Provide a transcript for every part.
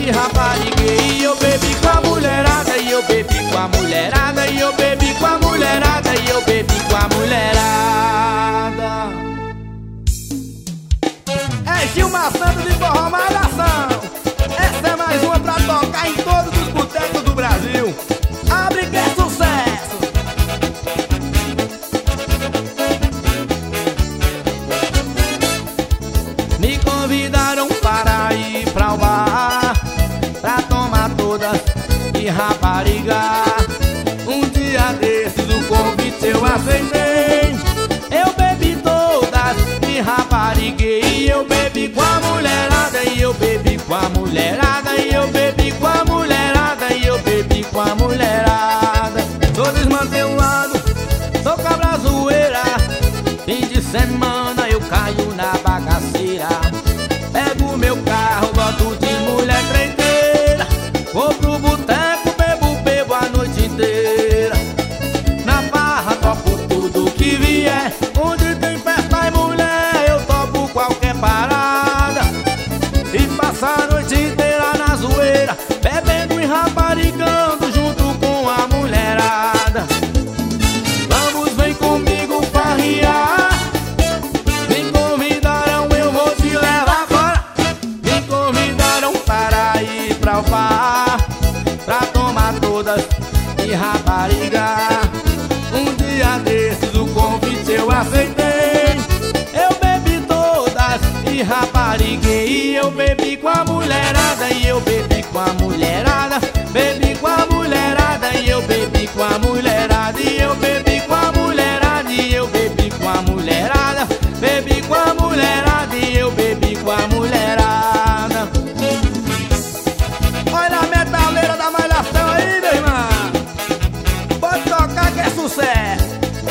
e rapariguei. Eu bebi com a mulherada e eu bebi com a mulherada e eu bebi com a mulherada e eu bebi com a mulherada. É Gilmar Santos de Forró Malhação. Essa é mais uma pra tocar em todos os botecos do Brasil. Abre que é sucesso. Me convidaram para ir pra o bar, pra tomar todas e raparigar. Um dia desses o convite eu aceitei. Eu bebi todas e rapariguei. Eu bebi com a mulherada e eu bebi com a mulherada e eu bebi com a mulherada e eu bebi com a mulherada. Sou desmantelado, sou cabra zoeira. Fim de semana eu caio na bagaceira. Pego meu carro, loto de mulher treiteira. Vou pro boteco, bebo a noite inteira. Na farra topo tudo que vier. Onde tem festa e mulher eu topo qualquer parada. E passo a noite inteira na zoeira, bebendo e raparigando junto com a mulherada. Vamos, vem comigo farrear. Me convidaram, eu vou te levar agora. Me convidaram para ir pra o bar, pra tomar todas e raparigar. Um dia desses o convite eu aceitei. Eu bebi todas e rapariguei. Eu bebi com a mulherada e eu bebi com a mulherada. Bebi com a mulherada e eu bebi com a mulherada. E eu bebi com a mulherada e eu bebi com a mulherada. Bebi com a mulherada e eu bebi com a mulherada. Olha a metaleira da malhação aí, meu irmão. Pode tocar que é sucesso.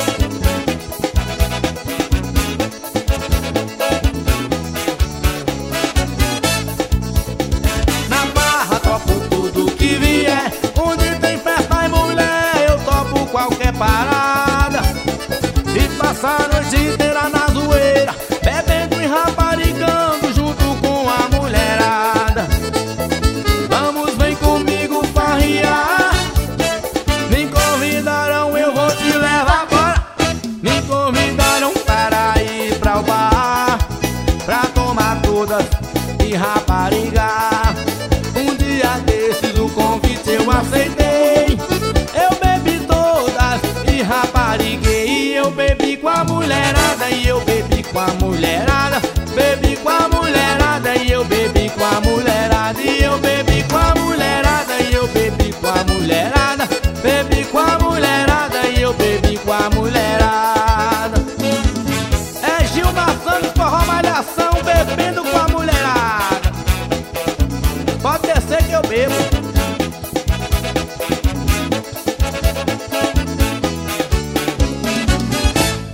Na barra topo tudo que vier. Onde tem festa e mulher eu topo qualquer parada. E passar a noite inteira na zoeira, bebendo e raparigando junto com a mulherada. Vamos, vem comigo farrear. Me convidaram, eu vou te levar agora. Me convidaram para ir pra o bar, pra tomar todas e raparigar. Um dia desses o convite eu aceitei. Eu bebi todas e rapariguei. Eu bebi com a mulherada